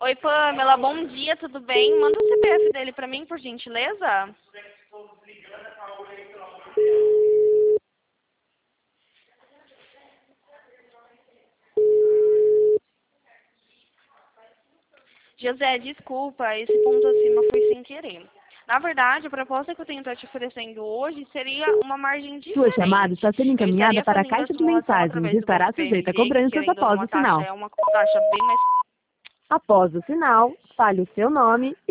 Oi, Pamela, bom dia, tudo bem? Manda o CPF dele pra mim, por gentileza. José, desculpa, esse ponto acima foi sem querer. Na verdade, a proposta que eu tenho estar te oferecendo hoje seria uma margem Sua diferente. chamada está sendo Eu encaminhada estaria para a fazendo a caixa de simulação mensagens e através do estará sujeita a BookPMD, que cobranças querendo ou após não o a taxa sinal. é uma taxa bem mais. Após o sinal, fale o seu nome